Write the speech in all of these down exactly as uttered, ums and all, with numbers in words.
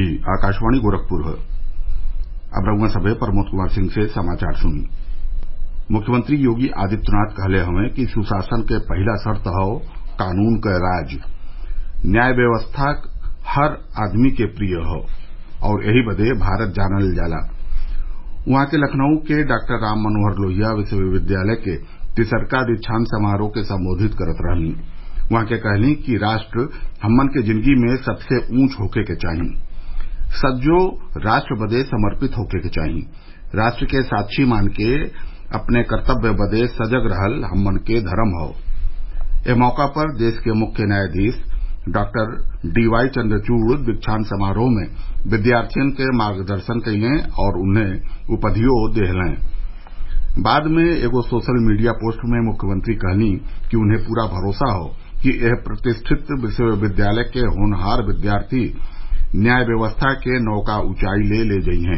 आकाशवाणी गोरखपुर। अब रउआ सभे प्रमोद कुमार सिंह से समाचार सुनी। मुख्यमंत्री योगी आदित्यनाथ कहले हवे कि सुशासन के पहिला शर्त हौ कानून क राज। न्याय व्यवस्था हर आदमी के प्रिय हौ और एही बदे भारत जानल जाला। उहाँ के लखनऊ के डॉक्टर राम मनोहर लोहिया विश्वविद्यालय के तिसरका दीक्षांत समारोह के संबोधित करत रहनी। उहाँ के कहनी कि राष्ट्र हमन के जिंदगी में सबसे ऊंच होखे के चाही। सज्जो राष्ट्र बदे समर्पित होखे के चाही। राष्ट्र के साक्षी मान के अपने कर्तव्य बदे सजग रहल हमन के धर्म हौ। एह मौका पर देश के मुख्य न्यायाधीश डॉक्टर डी वाई चन्द्रचूड़ दीक्षांत समारोह में विद्यार्थियन के मार्गदर्शन कइलें और उन्हें उपाधियों देहलें। बाद में एगो सोशल मीडिया पोस्ट में मुख्यमंत्री कहनी कि उन्हें पूरा भरोसा हो कि यह प्रतिष्ठित विश्वविद्यालय के होनहार विद्यार्थी न्याय व्यवस्था के नौका ऊंचाई ले ले जइहें।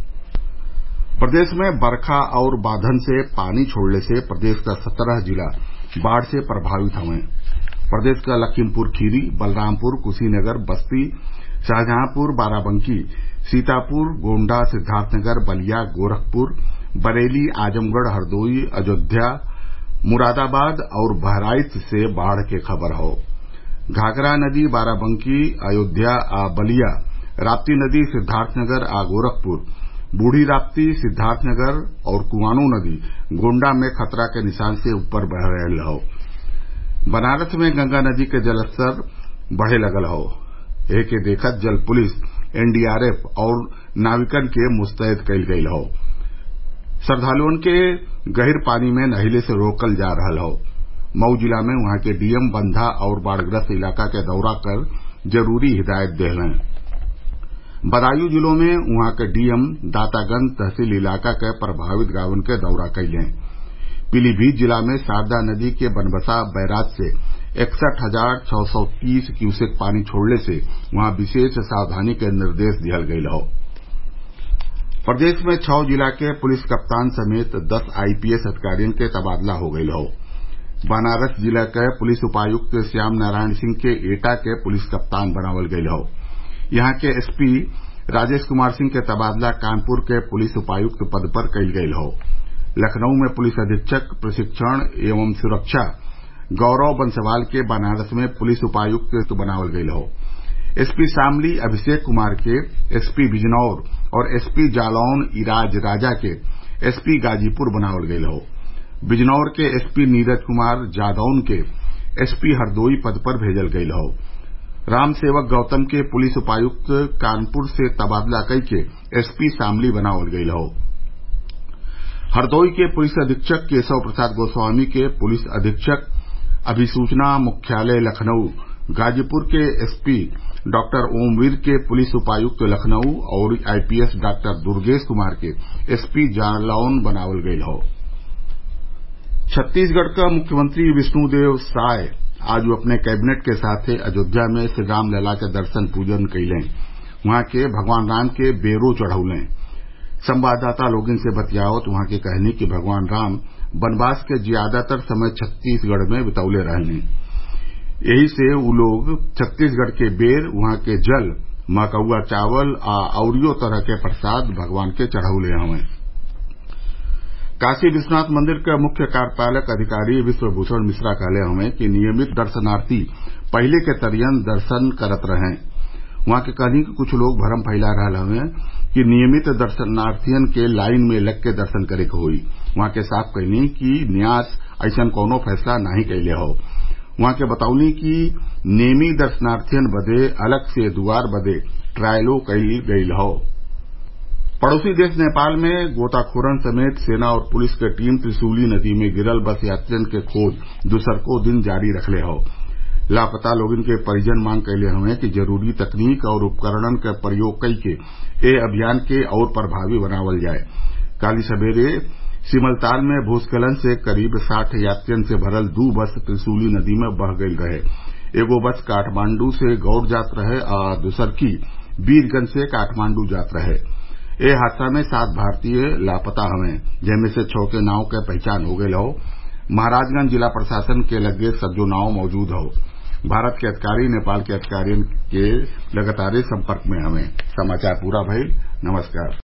प्रदेश में बरखा और बांधन से पानी छोड़ले से प्रदेश का सत्रह जिला बाढ़ से प्रभावित हवे। प्रदेश का लखीमपुर खीरी, बलरामपुर, कुशीनगर, बस्ती, शाहजहांपुर, बाराबंकी, सीतापुर, गोण्डा, सिद्दार्थनगर, बलिया, गोरखपुर, बरेली, आजमगढ़, हरदोई, अयोध्या, मुरादाबाद और बहराइच से बाढ़ के खबर हो। घाघरा नदी बाराबंकी, अयोध्या आ बलिया, राप्ती नदी सिद्दार्थनगर आ गोरखपुर, बूढ़ी राप्ती, सिद्दार्थनगर और कुआनो नदी गोण्डा में खतरा के निशान से ऊपर बह रहल हो। बनारस में गंगा नदी के जलस्तर बढ़े लगल हो। एके देखत जल पुलिस, एनडीआरएफ और नाविकन के मुस्तैद कइल गयल हो। श्रद्वालुअन के गहिर पानी में नहिले से रोकल जा रहल हो। मऊ जिला में वहां के डीएम बंधा और बाढ़ग्रस्त इलाका के दौरा कर जरूरी हिदायत देहलें। बदायूं जिलों में वहां के डीएम दातागंज तहसील इलाका के प्रभावित गांवन के दौरा कइलें। पीलीभीत जिला में शारदा नदी के बनबसा बैराज से इकसठ हजार छह सौ तीस क्यूसेक पानी छोड़ले से वहां विशेष सावधानी के निर्देश दिहल गयल हो। प्रदेश में छह जिला के पुलिस कप्तान समेत दस आईपीएस अधिकारियों के तबादला हो गयल हो। बनारस जिला के पुलिस उपायुक्त श्याम नारायण सिंह के एटा के पुलिस कप्तान बनावल गयल हो। यहाँ के एसपी राजेश कुमार सिंह के तबादला कानपुर के पुलिस उपायुक्त पद पर कइल गयल हो। लखनऊ में पुलिस अधीक्षक प्रशिक्षण एवं सुरक्षा गौरव बंसवाल के बनारस में पुलिस उपायुक्त बनावल गयल हो। एसपी शामली अभिषेक कुमार के एसपी बिजनौर और एसपी जालौन इराज राजा के एसपी गाजीपुर बनावल गयल हो। बिजनौर के एसपी नीरज कुमार जादौन के एसपी हरदोई पद पर भेजल गयल हो। राम सेवक गौतम के पुलिस उपायुक्त कानपुर से तबादला कइके एसपी शामली बनावल गयल हो। हरदोई के पुलिस अधीक्षक केशव प्रसाद गोस्वामी के पुलिस अधीक्षक अभिसूचना मुख्यालय लखनऊ, गाजीपुर के एसपी डॉक्टर ओमवीर के पुलिस उपायुक्त लखनऊ और आईपीएस डॉक्टर दुर्गेश कुमार के एसपी जालौन बनावल गयल हो। छत्तीसगढ़ का मुख्यमंत्री विष्णुदेव साय आज अपने कैबिनेट के साथ अयोध्या में श्री राम लला के दर्शन पूजन कइलें। वहां के भगवान राम के बेरो चढ़ौलें। संवाददाता लोगन से बतियावत वहां के कहनी कि भगवान राम वनवास के ज्यादातर समय छत्तीसगढ़ में बितौले रहने। यही से उ लोग छत्तीसगढ़ के बेर, वहां के जल, मकउआ चावल आ अउरियो तरह के प्रसाद भगवान के चढ़ौले हवें। काशी विश्वनाथ मंदिर के मुख्य कार्यपालक अधिकारी विश्वभूषण मिश्रा कहले हवें कि नियमित दर्शनार्थी पहले के तरियन दर्शन करत रहें। वहां के कहनी कि कुछ लोग भरम फैला रहल हवें कि नियमित दर्शनार्थियन के लाइन में लग के दर्शन करे के होई। वहां के साफ कहनी कि न्यास ऐसन कौनो फैसला नहीं कैले हो। वहां के बतौनी कि नेमी दर्शनार्थियन बदे अलग से दुआर बदे ट्रायलो कइल गइल हो। पड़ोसी देश नेपाल में गोताखोरन समेत सेना और पुलिस के टीम त्रिशूली नदी में गिरल बस यात्रियन के खोज दूसरको दिन जारी रखले हो। लापता लोगन के परिजन मांग कैले हवें कि जरूरी तकनीक और उपकरणन के प्रयोग कइके ए अभियान के और प्रभावी बनावल जाए। काली सवेरे सिमलताल में भूस्खलन से करीब साठ यात्रियन से भरल दू बस त्रिशूली नदी में बह गयल रहे। एगो बस काठमांडू से गौर जात रहे और दूसरकी वीरगंज से काठमांडू जात रहे। ए हादसा में सात भारतीय लापता हवें, जेमे से छह के नाव के पहचान हो गयल हो। महाराजगंज जिला प्रशासन के लगे सज्जो नाव मौजूद हो। भारत के अधिकारी नेपाल के अधिकारियन के लगातार संपर्क में हवें। समाचार पूरा भइल। नमस्कार।